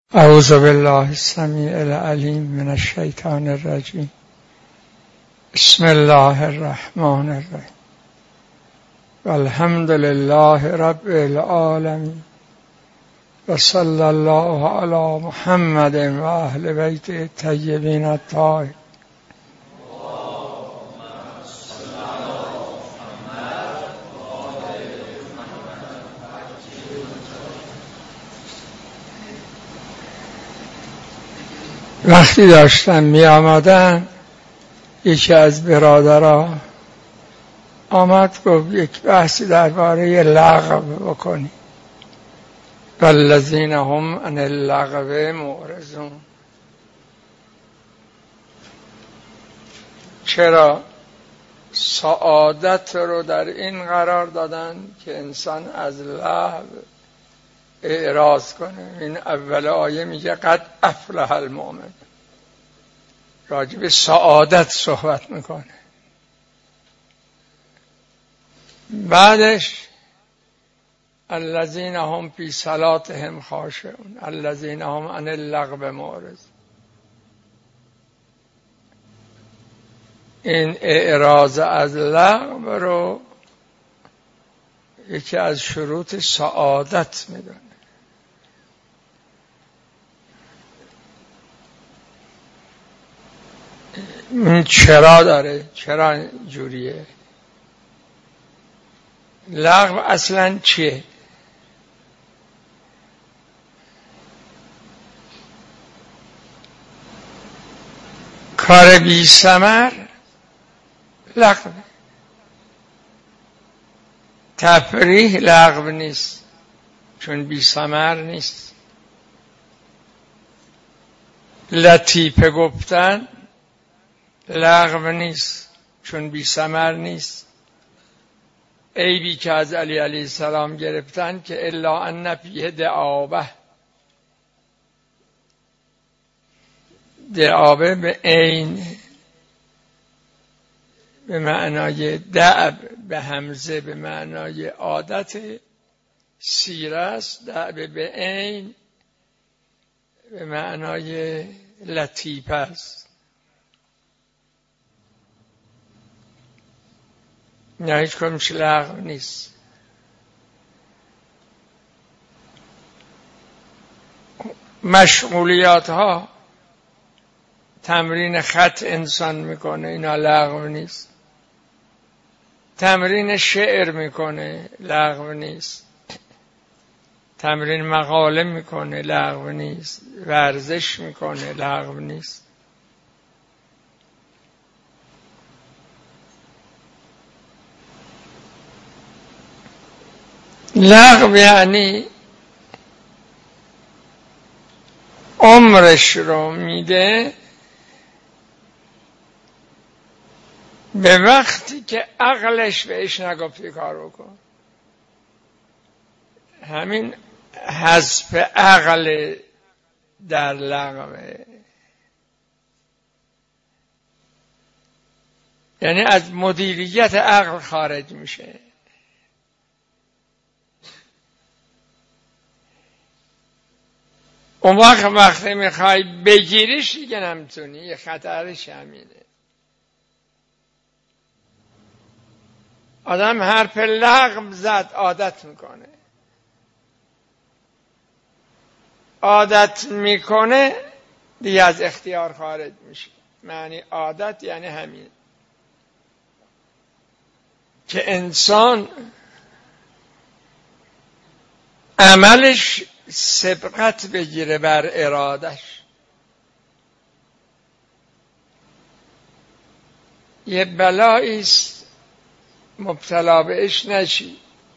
اعوذ بالله السمیع العلیم من الشیطان الرجیم. بسم الله الرحمن الرحیم. والحمد لله رب العالمین و صلی الله علی محمد و اهل بیت الطیبین الطاهرین. وقتی داشتم می آمدن یکی از برادرها آمد گفت یک بحثی درباره لغو بکنی. والذین هم عن اللغو معرضون. چرا سعادت رو در این قرار دادن که انسان از لغو اعراض کنه؟ این اول آیه میگه قد افلح المؤمن، راجع به سعادت صحبت میکنه. بعدش الذین هم فی صلاتهم خاشعون الذین هم عن اللغو معرضون. این اعراض از لغو رو یکی از شروط سعادت میدونه. این چرا داره؟ چرا جوریه؟ لغو اصلا چیه؟ کار بی ثمر لغو. تفریح لغو نیست چون بی ثمر نیست. لطیفه گفتن لغو نیست چون بی ثمر نیست. عیبی که از علی علیه السلام گرفتن که الا ان فیه دعابه. دعابه به عین به معنای دعب، به همزه به معنای عادت، سیره است. دعب به عین به معنای لطیفه است. نه هیچ کنمش لغو نیست. مشغولیات ها، تمرین خط انسان میکنه، اینا لغو نیست. تمرین شعر میکنه لغو نیست. تمرین مقاله میکنه لغو نیست. ورزش میکنه لغو نیست. لغو یعنی عمرش رو میده به وقتی که عقلش بهش نگفتی کار بکن. همین حذف عقل در لغوه. یعنی از مدیریت عقل خارج میشه. اون وقتی میخوای بگیریش دیگه نمیتونی. یه خطرش همینه. آدم حرف لغو زد عادت میکنه. عادت میکنه دیگه از اختیار خارج میشه. معنی عادت یعنی همین که انسان عملش سبقت بگیره بر ارادش. یه بلایی است مبتلا بهش نشی.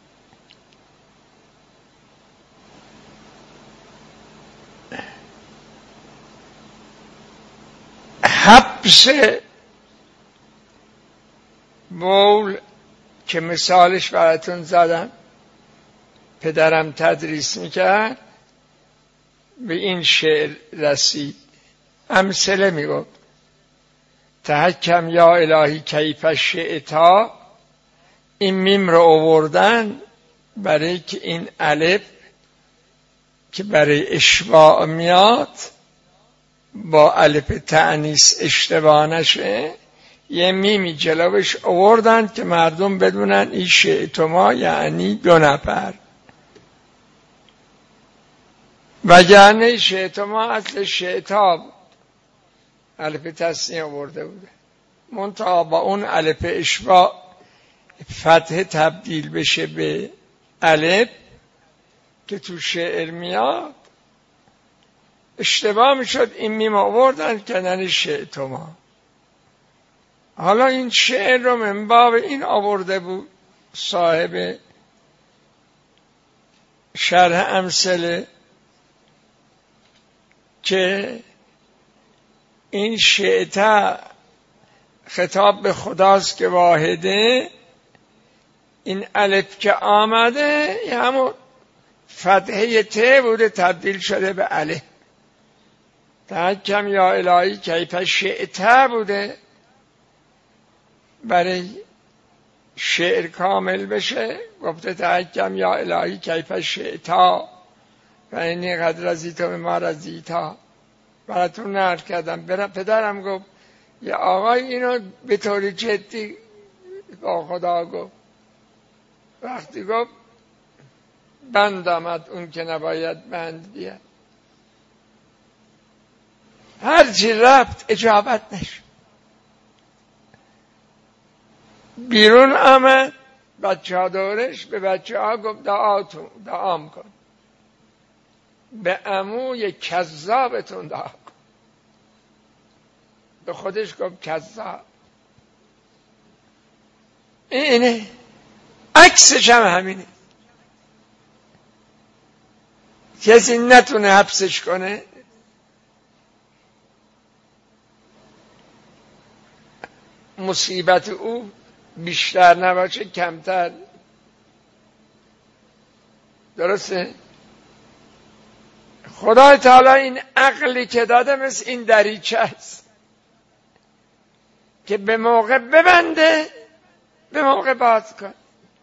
حبس بول که مثالش براتون زدم، پدرم تدریس میکرد، به این شعر رسید. امثله میگفت تحکم یا الهی کیف شئتا. این میم رو آوردن برای که این الف که برای اشباع میاد با الف تأنیث اشتباه نشه یه میمی جلوش آوردن که مردم بدونن این شئتما یعنی 2 نفر، وگرنه شئتما اصل شئتاب الف تثنیه آورده بوده، منتها با اون الف اشباع فتح تبدیل بشه به الف که تو شعر میاد اشتباه میشد، این میم آوردن کردن شئتما. حالا این شعر رو من باب این آورده بود صاحب شرح امثله که این شئتا خطاب به خداست که واحده، این الف که آمده یه همون فتحه ت بوده تبدیل شده به الف. تحکم یا الهی کیف شئتا بوده برای شعر کامل بشه، گفته تحکم یا الهی کیف شئتا و اینی قد رضیت بما رضیتا. براتون نقل کردم، پدرم گفت یه آقای اینو به طور جدی با خدا گفت، وقتی گفت بند آمد اون که نباید بند بیاد، هرچی رفت اجابت نشد. بیرون آمد بچه ها دورش، به بچه ها گفت دعام کن، به عموی کذابتون دعا کن. به خودش گفت کذاب. اینه عکسش هم همینه، کسی نتونه حبسش کنه. مصیبت او بیشتر نباشه کمتر. درسته؟ خدای تعالی این عقلی که داده مثل این دریچه است که به موقع ببنده به موقع باز کن.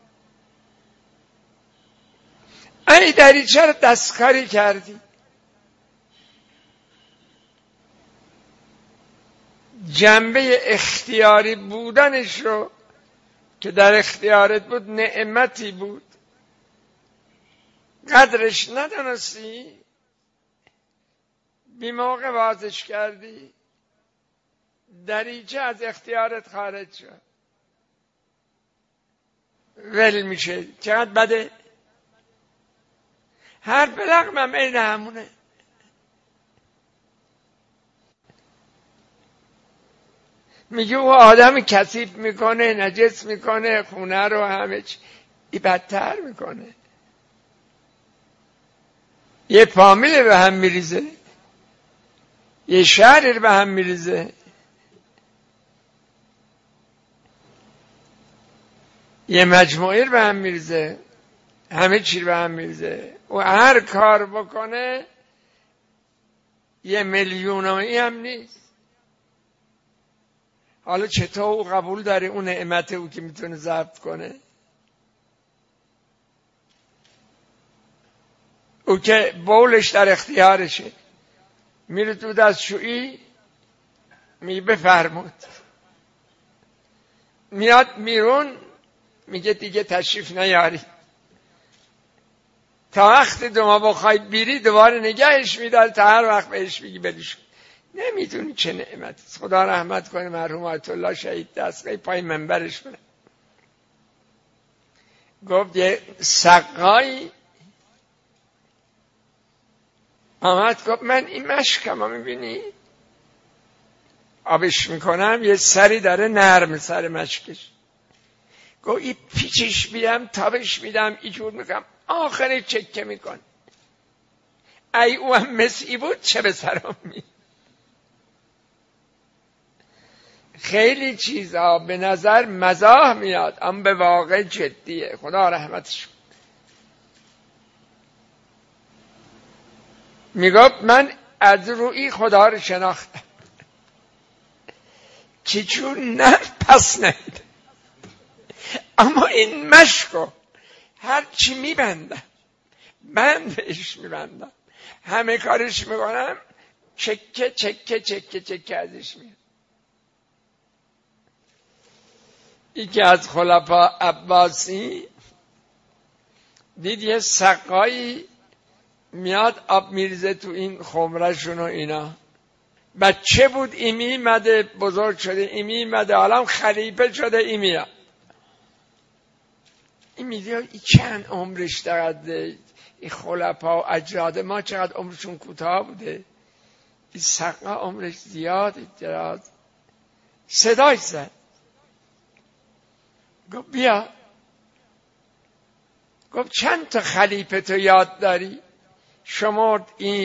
ای دریچه رو دستکاری کردی، جنبه اختیاری بودنش رو که در اختیارت بود نعمتی بود، قدرش ندانستی، بی موقع بازش کردی، دریچه از اختیارت خارج شد، ول میشه. چقدر بده. حرف لغمم این همونه. میگه او آدم کثیف میکنه، نجس میکنه، خونه رو همه چی بدتر میکنه، یه فامیل به هم میریزه، یه شهر به هم میریزه، یه مجموعه به هم میریزه، همه چی به هم میریزه. و هر کار بکنه 1,000,000 هم نیست. حالا چطور او قبول داره اون نعمت او که میتونه ضبط کنه؟ او که بولش در اختیارشه، میره تو دستشویی میگه بفرمود، میاد بیرون میگه دیگه تشریف نیاری، تا وقت دوما بخوای بیری دوباره نگهش میداره تا هر وقت بهش میگی بلیش. نمیدونی چه نعمت. خدا رحمت کنه مرحوم آیت الله شهید دستگاهی پای منبرش بره، گفت یه سقایی آمد گفت من این مشکم میبینی آبش میکنم، یه سری داره نرم سر مشکش، گفت این پیچش بیدم تابش میدم اینجور میکنم، آخری چکه میکن. ای او هم مسی بود چه به سرم می. خیلی چیزها به نظر مزاح میاد اما به واقع جدیه. خدا رحمتش کنه. میگفت من از روی خدا رو شناختم که چون نه پس نمیده، اما این مشکو هر چی میبندم بندش میبندم. همه کارش میکنم، چکه چکه چکه چکه ازش میاد. یکی از خلفا عباسی دید یه سقایی میاد آب میریزه تو این خمرشون و اینا. بچه بود، ایمی مده بزرگ شده، ایمی مده حالا خلیفه شده، ایمی این میدید این چند عمرش دقیقه، این خلفا و اجداد ما چقدر عمرشون کوتاه بوده، این سقا عمرش زیاده دراز. صداش زد، گفت بیا. گفت چند تا خلیفه تو یاد داری؟ شمرد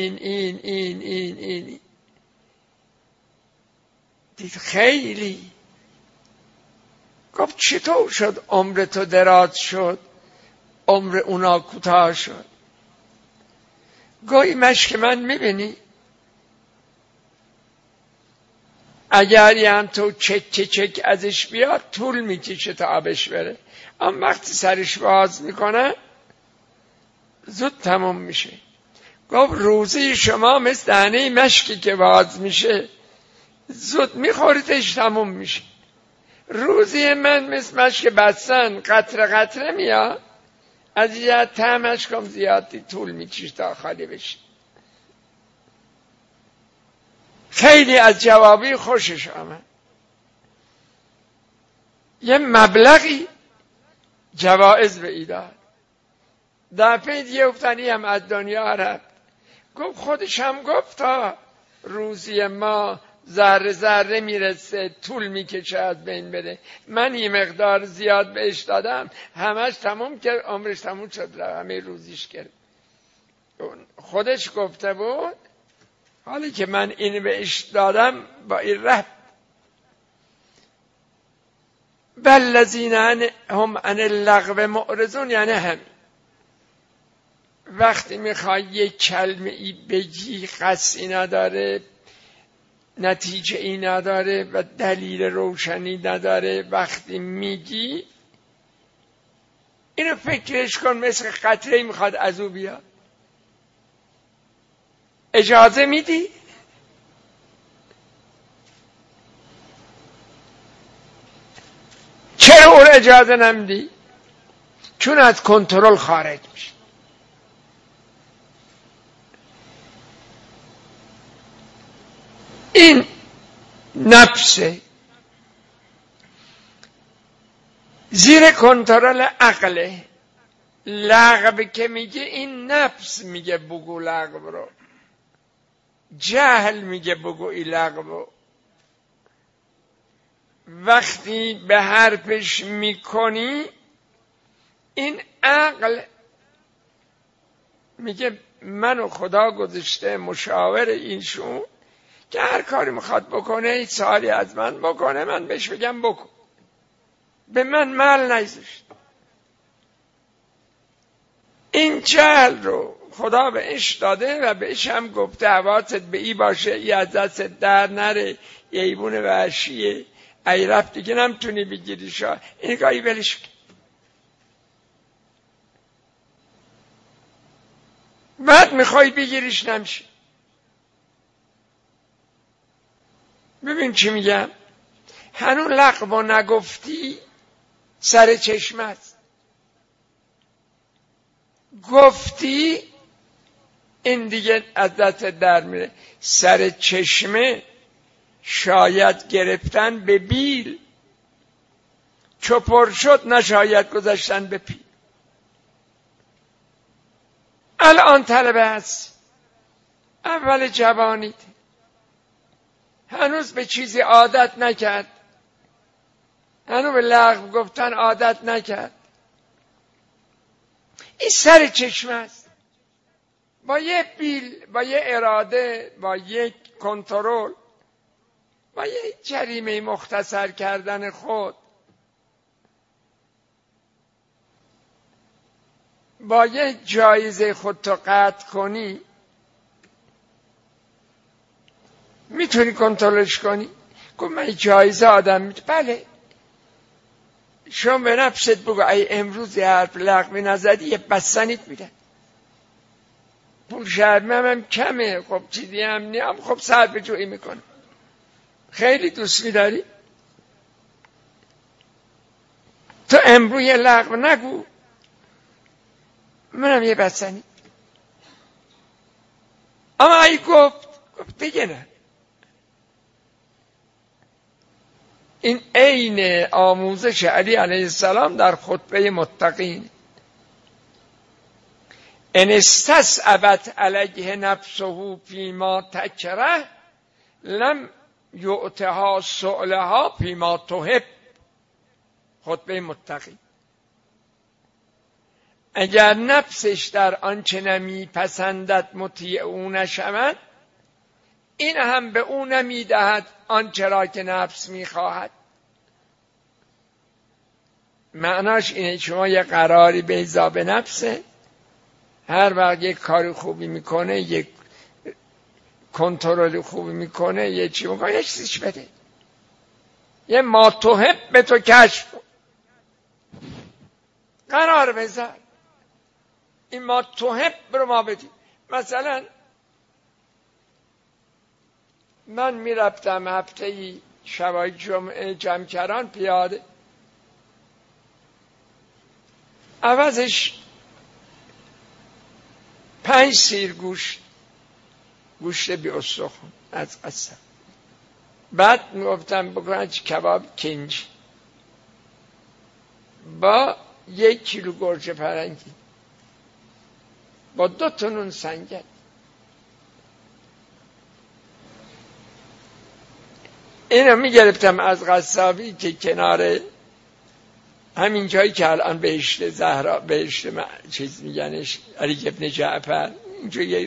این دید خیلی. گفت چطور شد عمر تو دراز شد عمر اونا کوتاه شد؟ گویی مشک من میبینی اگر یه تو چک ازش بیاد طول میکشه تا آبش بره، اما وقتی سرش باز میکنه زود تموم میشه. گفت روزی شما مثل دانه مشکی که باز میشه زود میخوریدش تموم میشه، روزی من مثل مشک بستن قطره قطره میاد، از یه طعمش کم زیادی طول میکشه تا خالی بشه. خیلی از جوابی خوشش آمد. یه مبلغی جوائز به ایداد. دفعه دیگه افتانی هم از دنیا رفت. گفت خودش هم گفت تا روزی ما ذره ذره میرسه طول میکشه از بین بره، من یه مقدار زیاد بهش دادم همش تموم کرد، عمرش تموم شد همه روزیش کرد. خودش گفته بود حالی که من اینو بهش دادم با این رفت. والذین هم عن اللغو معرضون، یعنی همین وقتی میخوای یک کلمه ای بگی قصدی نداره، نتیجه ای نداره و دلیل روشنی نداره، وقتی میگی اینو فکرش کن مثل قطره میخواد از او بیاد. اجازه میدی؟ چرا اون اجازه نمیدی؟ چون از کنترل خارج میشه. این نفسه زیر کنترل عقله. لغو که میگه این نفس میگه بگو لغو رو، جهل میگه بگو این لغو. وقتی به حرفش میکنی این عقل میگه منو خدا گذاشته مشاور اینشون که هر کاری میخواد بکنه هیچ سوالی از من بکنه، من بهش بگم بکن، به من مال نگذاشت. این جهل رو خدا بهش داده و بهش هم گفته حواست به ای باشه، ای از دست در نره، ای ایبون وحشیه، ای رفت دیگه نمتونی بگیری شا، این گاهی بلش کن. بعد میخوای بگیریش نمیشه. ببین چی میگم، هنوز لغو نگفتی سر چشمت، گفتی این دیگه از دست در میره. سر چشمه شاید گرفتن به بیل، چپر شد نشاید گذاشتن به پیل. الان طلبه هست، اول جوانیت، هنوز به چیزی عادت نکرد، هنوز به لغو گفتن عادت نکرد. این سر چشم است. با یه بیل، با یه اراده، با یک کنترل، با یه جریمه مختصر کردن خود، با یه جایزه خودتو قطع کنی میتونی کنترلش کنی. گفت من جایزه آدم بله، شما به نفست بگو ای امروز یه حرف لغوی نزدی یه بستنیت میدن پول شرمم هم کمه، خب چیزی هم نیم، خب صرفه جویی میکنم. خیلی دوست می‌داری؟ تو امرو یه لغو نگو، منم یه بسنی. اما ای گفت دیگه نه. این عین آموزش علی علیه السلام در خطبه متقین. ان استصعبت علیه نفسه فیما تکره لم یؤتها سؤلها فیما تحب. خطبه متقین. اگر نفسش در آنچه نمیپسندد مطیع او نشود، این هم به او نمیدهد آنچه را که نفس میخواهد. معناش اینه شما یه قراری به حساب نفسه، هر وقت یک کاری خوبی میکنه، یک کنترل خوبی میکنه، یه چی میکنه، یه چیزش بده. یه ما تحب به تو کشف قرار بذار، این ما تحب رو ما بدیم. مثلا من میرفتم هفته‌ای شبای جمعه جمکران پیاده، عوضش 5 سیر گوشت بی استخوان از قصب. بعد میگفتم بکنن کباب کنج با 1 کیلو گوجه فرنگی با 2 تا نون سنگک. اینو میگرفتم از قصابی که کنار همین جایی که الان بهشت زهرا، بهشت چیز میگنش علی ابن جعفر، اینجا یه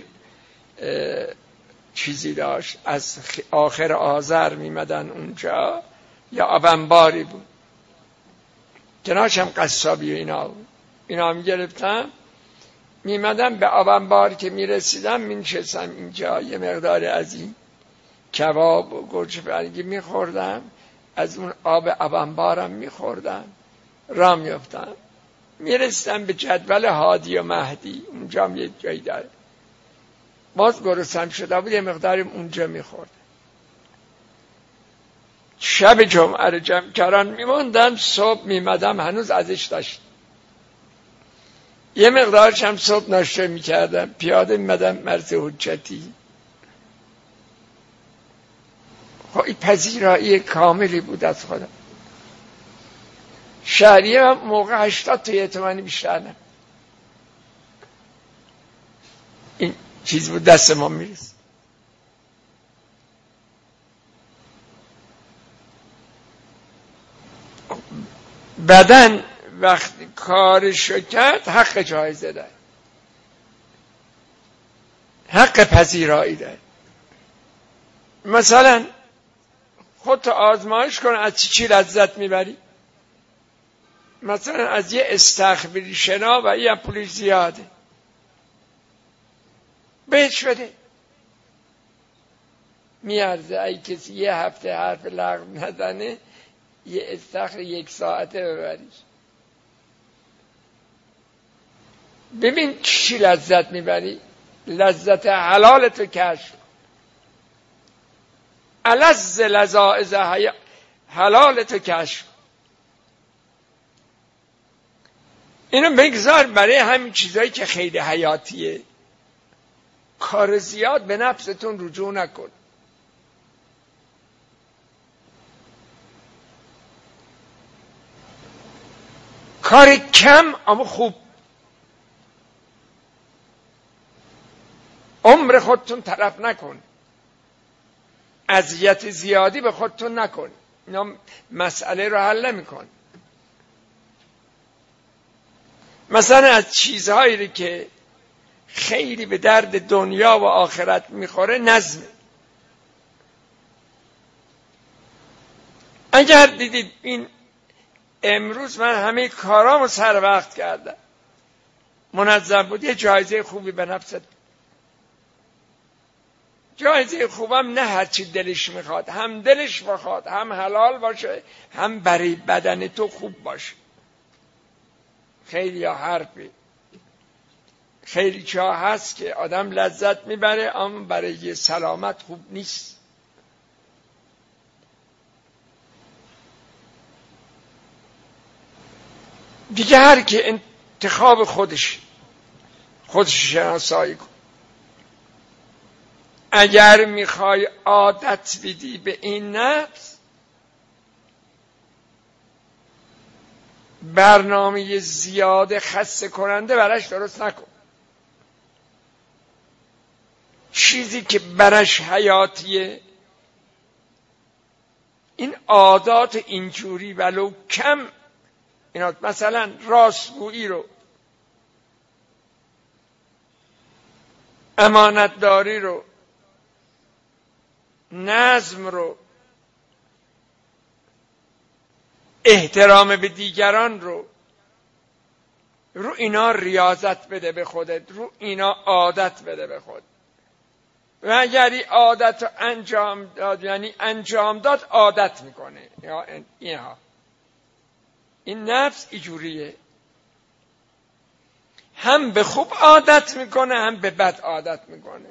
چیزی داشت، از آخر آذر میمدن اونجا، یا آبنباری بود کنارش هم قصابی و اینا میگرفتم، میمدم به آبنبار که میرسیدم مینشستم اینجا، یه مقدار از این کباب و گوجه فرنگی میخوردم، از اون آب آبنبارم میخوردم، راه میافتم میرسیدم به جدول هادی و مهدی، اونجا هم یه جایی داره، باز گرسنم شده بود، یه مقداری اونجا میخوردم. شب جمعه رو جمکران میموندم، صبح میمدم هنوز ازش داشت، یه مقدارش هم صبح ناشته میکردم، پیاده میمدم مرز حجتی. خب این پذیرایی کاملی بود از خودم. شهریه هم موقع 80 تا اعتمانی بیشتر نه، این چیز بود دست ما میرسه. بدن وقتی کارشو کرد حق جایزه داره، حق پذیرایی داره. مثلا خودت آزمایش کن از چی لذت میبری. مثلا از یه استخبری شنا و یه پولش زیاده، بهش بده، میارزه. ای کسی یه هفته حرف لغو نزنه یه استخر 1 ساعته ببریش. ببین چی لذت میبری، لذت حلالتو کشف. الذ لذائذ حلالتو کشف. اینو بگذار برای همین چیزایی که خیلی حیاتیه. کار زیاد به نفستون رجوع نکن. کار کم اما خوب. عمر خودتون تلف نکن، اذیت زیادی به خودتون نکن، اینا مسئله رو حل نمی‌کن. مثلا از چیزهایی که خیلی به درد دنیا و آخرت میخوره نظم. اگر دیدید این امروز من همه کارامو سر وقت کردم، منظم بود، یه جایزه خوبی به نفست. جایزه خوبم نه هر چی دلش میخواد، هم دلش بخواد، هم حلال باشه، هم برای بدن تو خوب باشه. خیلی ها حرفی خیلی جا هست که آدم لذت میبره اما برای سلامت خوب نیست. دیگه هر که انتخاب خودش شناسایی کن. اگر میخوای عادت بدی به این نفس، برنامه زیاد خسته کننده براش درست نکن. چیزی که براش حیاتیه، این عادات اینجوری ولو کم، اینا مثلا راستگویی رو، امانتداری رو، نظم رو، احترام به دیگران رو اینا ریاضت بده به خودت، رو اینا عادت بده به خود. و اگر این عادت رو انجام داد، یعنی انجام داد عادت میکنه. یا اینها، این نفس اینجوریه، هم به خوب عادت میکنه هم به بد عادت میکنه.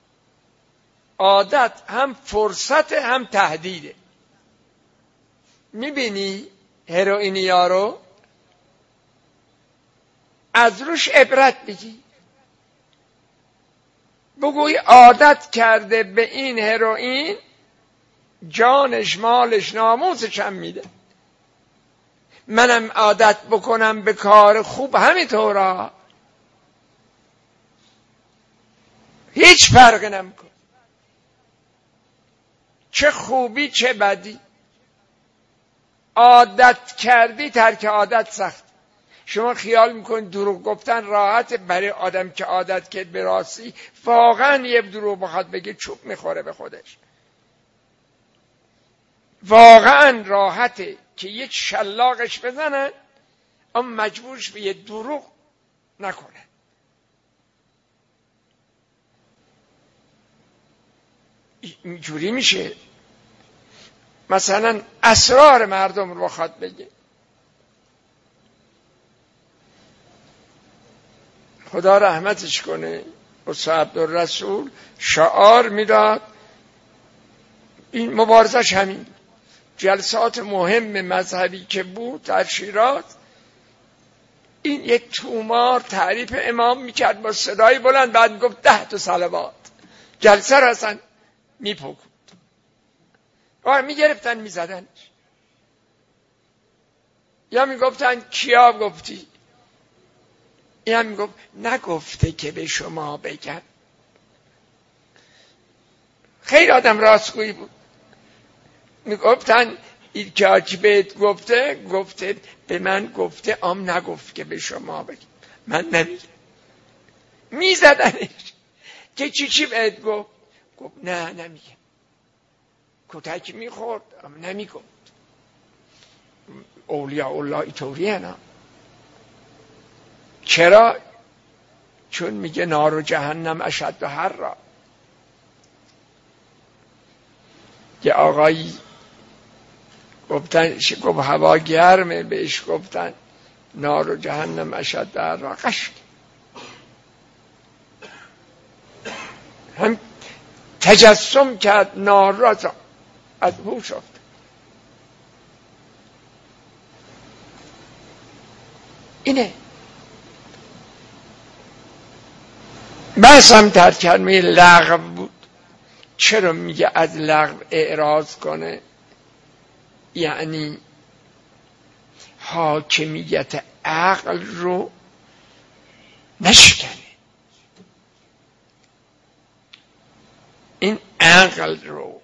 عادت هم فرصت هم تهدیده. میبینی هروئینیا رو از روش عبرت بگی، بگوی عادت کرده به این هروئین، جانش مالش ناموسش هم میده. منم عادت بکنم به کار خوب همینطورا، هیچ فرقی نمیکنه، چه خوبی چه بدی. عادت کردی، ترک عادت سخت. شما خیال میکنید دروغ گفتن راحته؟ برای آدم که عادت کرد به راستی، واقعا یه دروغ بخواد بگه چوب میخوره به خودش. واقعا راحته که یک شلاقش بزنن اما مجبورش به یه دروغ نکنه. اینجوری میشه مثلا اسرار مردم رو بخواد بگه. خدا رحمتش کنه، استاد عبدالرسول شعار میداد، این مبارزش همین. جلسات مهم مذهبی که بود در شیراز، این یک تومار تعریف امام میکرد با صدای بلند، بعد میگفت 10 تا صلوات. جلسه را اصلا میپکود و میگرفتن میزدنش، یا میگفتن کیا گفتی؟ این هم میگفت نگفته که به شما بگم. خیلی آدم راستگویی بود. میگفتن این که آجی بهت گفته به من گفته، نگفت که به شما بگم. من نمیگم. میزدنش که چی بهت گفت نه نمیگم. کتک میخورد اما نمیگفت. اولیاء الله اینطوری هستند. چرا؟ چون میگه نار و جهنم اشد حرا. یه آقایی گفتن گفت هوا گرمه، بهش گفتن نار و جهنم اشد حرا. قشنگ هم تجسم کرد نار را، از هوش افتاد. اینه بس هم تر کلمه لغو بود. چرا میگه از لغو اعراض کنه؟ یعنی حاکمیت عقل رو نشکنه. این عقل رو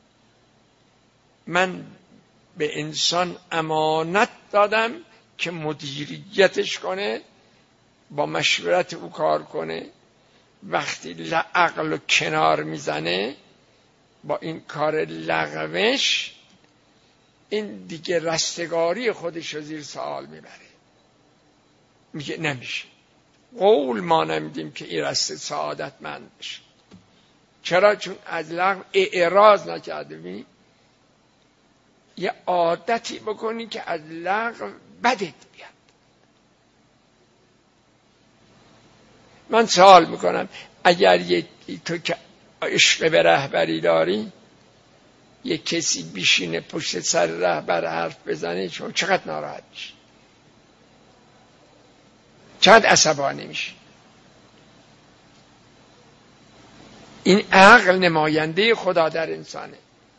من به انسان امانت دادم که مدیریتش کنه، با مشورت او کار کنه. وقتی عقل رو کنار میزنه با این کار لغوش، این دیگه رستگاری خودش رو زیر سوال میبره. میگه نمیشه، قول ما نمیدیم که این رست سعادتمند بشه. چرا؟ چون از لغو اعراض نکرده. یه عادتی بکنی که از لغو بدت بیاد. من سوال میکنم اگر تو که عشق به رهبری داری یک کسی بیشینه پشت سر رهبر حرف بزنه شما چقدر ناراحت میشی؟ چقدر عصبانی میشی؟ این عقل نماینده خدا در انسانه.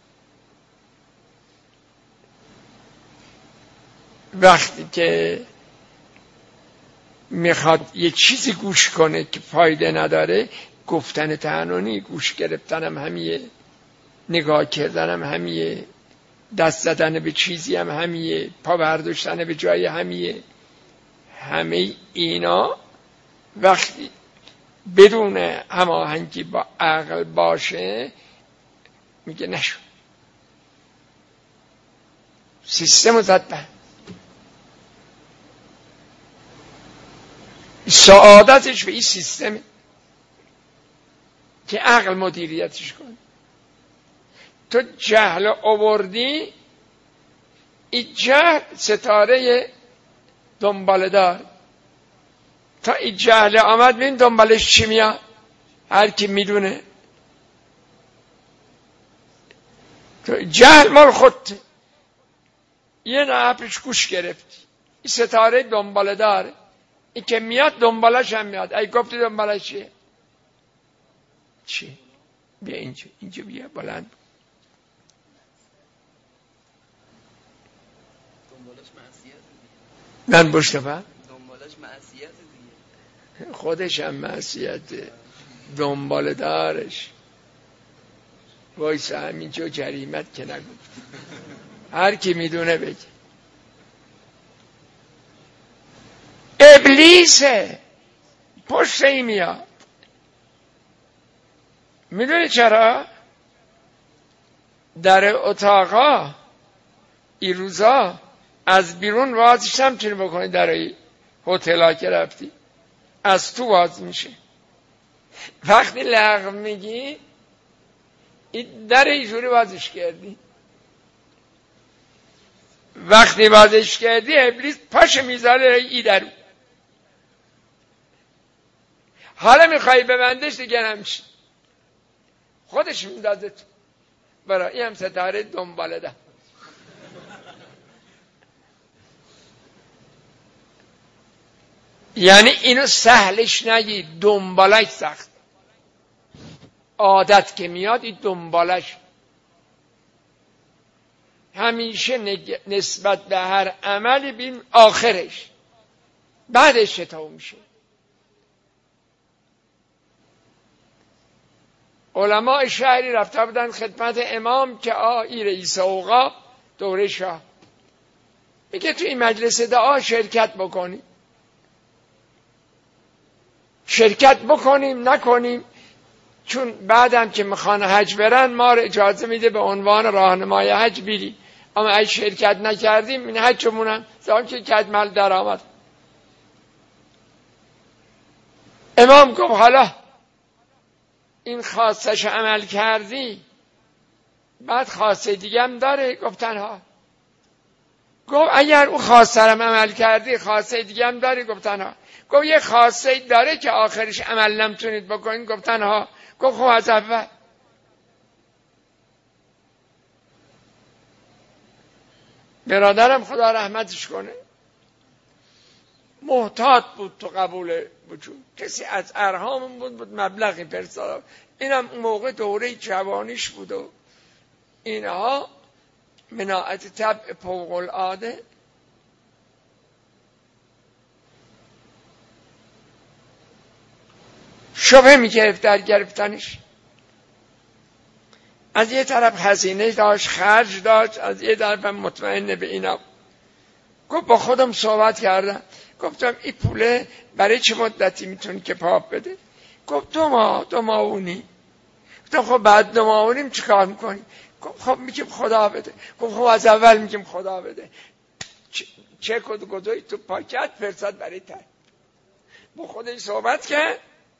وقتی که میخواد یه چیزی گوش کنه که فایده نداره، گفتن تعنونی، گوش گرفتنم همیه، نگاه کردنم همیه، دست زدن به چیزی هم همیه، پا برداشتن به جای همیه. همه اینا وقتی بدون هماهنگی با عقل باشه میگه نشو، سیستم زد به. سعادتش به این سیستمه که عقل مدیریتش کنه. تو جهل آوردی، این جهل ستاره دنباله دار، تا این جهل آمد ببین دنبالش چی میاد. هر کی میدونه تو جهل مال خودت، یه نهپش گوش گرفتی، این ستاره دنباله داره، این که میاد دنبالش هم میاد. ای گفتی دنبالش چیه؟ چی؟ بیا اینجا بیا بلند. دنبالش معصیت من بشتفم؟ دنبالش معصیت دیگه. خودش هم معصیته، دنبال دارش. وایسا همینجا جریمت که نگو، هر کی میدونه بگه. ابلیسه پشت این میاد. میدونی چرا؟ در اتاقا این روزا از بیرون وازش هم چون بکنی، در هتل‌ها که رفتی از تو واز میشه. وقتی لغو میگی این در اینجوری وازش کردی، وقتی وازش کردی ابلیس پاش میذاره ای درو. حالا میخوایی ببندش دیگه نمیشه، خودش میندازه تو. برای این هم ستاره دنباله ده. یعنی اینو سهلش نگی، دنبالش سخت. عادت که میاد این دنبالش همیشه نسبت به هر عملی بین آخرش، بعدش چطور میشه. علماء شهری رفته بودن خدمت امام که این رئیس اوقاف دوره شاه میگه تو این مجلس دعا شرکت بکنیم. شرکت بکنیم نکنیم، چون بعدم که میخوان حج برن ما رو اجازه میده به عنوان راهنمای حج بیری، اما اگه شرکت نکردیم این حجمونم زمان که کدمل در آمد. امام گفت حالا این خواستش عمل کردی، بعد خواسته دیگه هم داره. گفتن ها. گفت اگر اون خواسترم عمل کردی خواسته دیگه هم داره. گفتن ها. گفت یه خواسته داره که آخرش عمل نمیتونید بکنید. گفتن ها. گفت خب از اول. برادرم خدا رحمتش کنه محتاط بود تو قبول وجود، کسی از ارهام بود مبلغی فرستاد. اینم اون موقع دوره جوانیش بود و اینها مناعت طبع فوق العاده. شبه میگرفت در گرفتنش. از یه طرف هزینه داشت، خرج داشت، از یه طرف مطمئن به اینا. گفت با خودم صحبت کردم، گفتم این پوله برای چه مدتی میتونی که پاپ بده؟ گفت دو ماهونی. گفتم خب بعد 2 ماهونیم چی کار میکنی؟ گفت خب میگیم خدا بده. گفت خب از اول میگیم خدا بده. چه کد گذاری تو پاکت فرصت برای تر. با خودش صحبت کرد.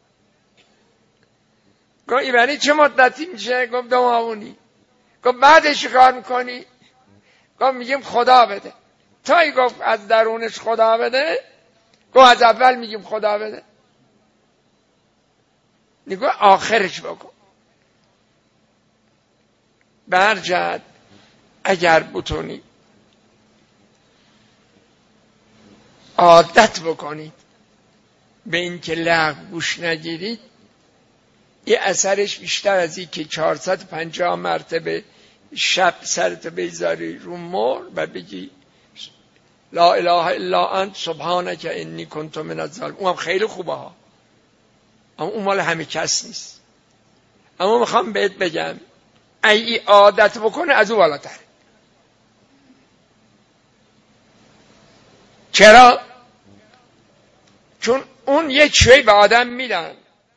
گفت این برای چه مدتی میشه؟ گفت 2 ماهونی. گفت بعدش کار میکنی؟ گفت میگیم خدا بده. تایی گفت از درونش خدا بده، گفت از اول میگیم خدا بده. نگاه آخرش بکن. برجد اگر بتونید عادت بکنید به این که لغو گوش نگیرید، این اثرش بیشتر از این که 450 مرتبه شب سرت بیزاری رو مر و بگی لا اله الا انت سبحانک انی کنت من الظالمین. اونم خیلی خوبه ها، اما اون مال همه کس نیست. اما میخوام بهت بگم ای عادت بکنه از اون بالاتر. چرا؟ چون اون یک شوی به آدم میدن،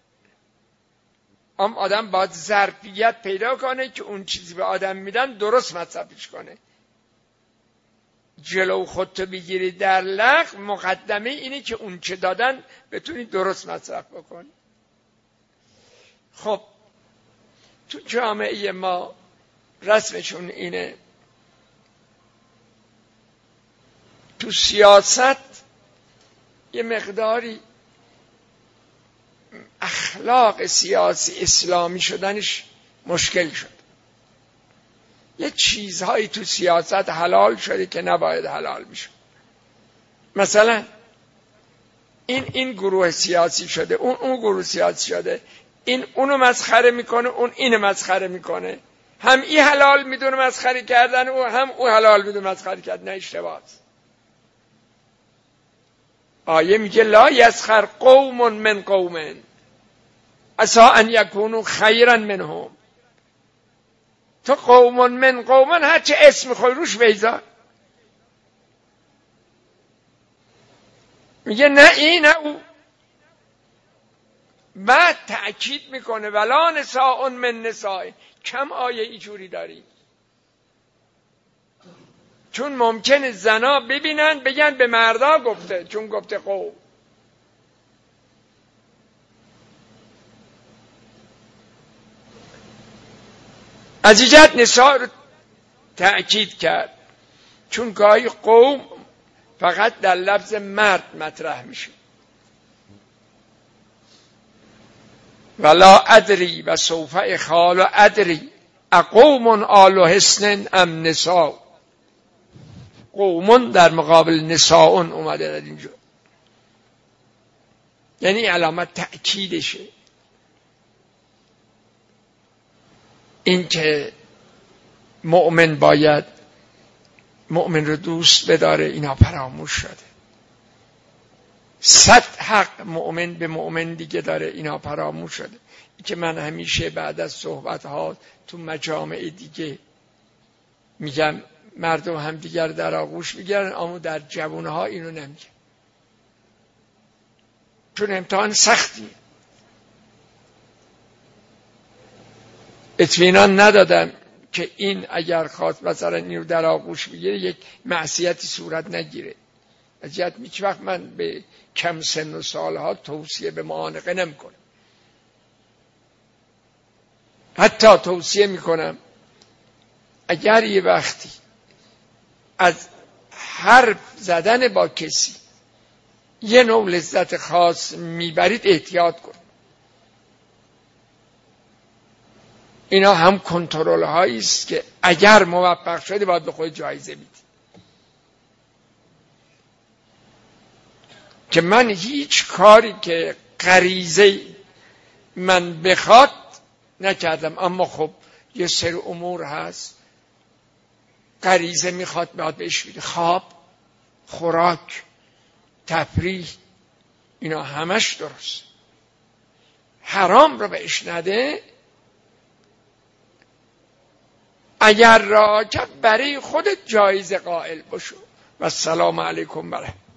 اما آدم باید ظرفیت پیدا کنه که اون چیزی به آدم میدن درست مصرفش کنه. جلو خودتو بگیری در لغو، مقدمه اینه که اون چه دادن بتونی درست مصرف بکنی. خب تو جامعه ما رسمشون اینه، تو سیاست یه مقداری اخلاق سیاسی اسلامی شدنش مشکل شد. یه چیزهایی تو سیاست حلال شده که نباید حلال میشه. مثلا این گروه سیاسی شده، اون گروه سیاسی شده، این اونو مسخره میکنه، اون اینو مسخره میکنه. هم این حلال میدونه مسخره کردن، و هم اون حلال میدونه مسخره کردن. نه، اشتباهه. آیه میگه لا یسخر قوم من قوم عسى ان یکونوا خیرا منهم. تو قوم من قوم هر چه اسم خود روش بیزار. میگه نه این نه او. بعد تأکید میکنه ولا نساء من نساء. کم آیه اینجوری داری؟ چون ممکنه زنا ببینن بگن به مردا گفته، چون گفته قوم. از ایجاد نساء رو تأکید کرد، چون گاهی قوم فقط در لفظ مرد مطرح میشه. ولا ادری و سوف اخال ادری اقوم آل حسن ام نساء. قومون در مقابل نساء اومده در اینجا، یعنی علامت تأکیدشه. این که مؤمن باید مؤمن رو دوست بداره، اینا فراموش شده. 100 حق مؤمن به مؤمن دیگه داره، اینا فراموش شده. این که من همیشه بعد از صحبت ها تو مجامع دیگه میگم مردم هم دیگر در آغوش میگیرن، اما در جوانها اینو نمیگن، چون امتحان سختیه. اطمینان ندادم که این اگر خواست مثلا این رو در آغوش بگیره یک معصیتی صورت نگیره. از جهت هیچ وقت من به کم سن و سالها توصیه به معانقه نمی کنم. حتی توصیه می کنم اگر یه وقتی از حرف زدن با کسی یه نوع لذت خاص میبرید، احتیاط کن. اینا هم کنترل هایی است که اگر موفق شدی باید به خود جایزه بدی. که من هیچ کاری که غریزه من بخواد نکردم، اما خب یه سری امور هست غریزه میخواد باید بهش بدی. خواب، خوراک، تفریح، اینا همش درست. حرام رو بهش نده. اگر را که برای خودت جایزه قائل بشو. و السلام علیکم برحمت.